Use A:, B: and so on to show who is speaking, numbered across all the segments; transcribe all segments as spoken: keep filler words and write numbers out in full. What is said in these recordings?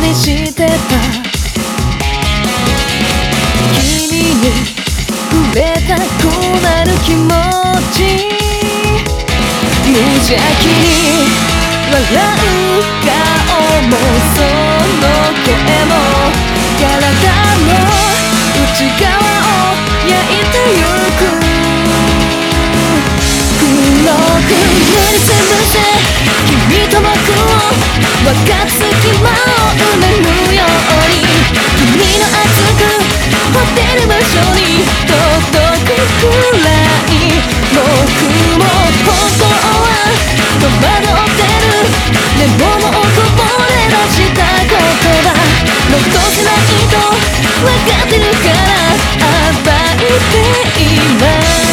A: にしてた君に触れたくなる気持ち無邪気に笑う顔もその声も体の内側を焼いてゆく黒く塗りつぶせ君と僕を分かつ隙間を埋めるように君の熱く掘ってる場所に届くくらい僕も本当は戸惑ってるでももうこぼれ出した言葉残せないと分かってるから暴いています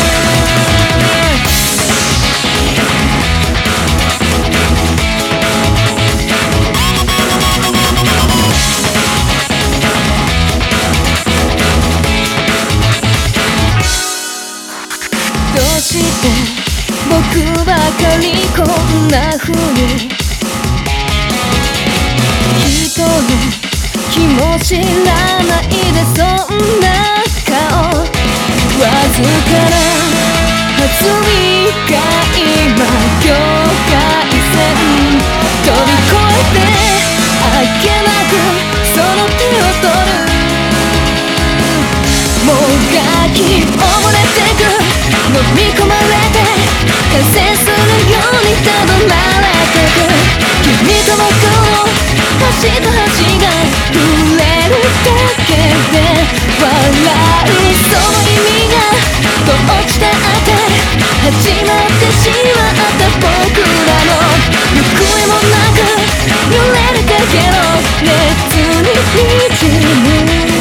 A: どうして僕ばかりこんな風に人の気も知らないでそんな顔わずかな弾みが今境界線飛び越えてあっけなくその手を取るもがき溺れてく飲み込まれて完成するようにたどられてく君と僕の端と端が触れるだけで笑うその意味がどうしたって始まってしまった僕らの行方もなく揺れるだけの熱に滲む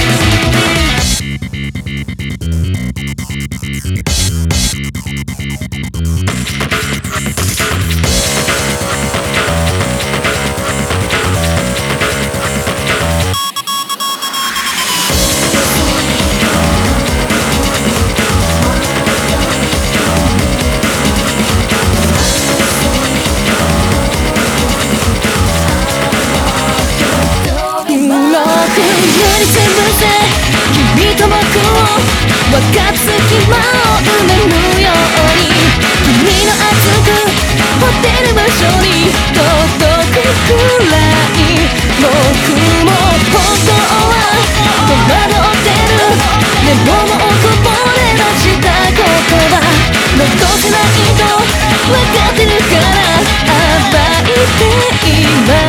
A: 君と僕を分かつ隙間を埋めるように君の熱く掘ってる場所に届くくらい僕も本当は戸惑ってるでももうこぼれ出した言葉残せないと分かってるから暴いています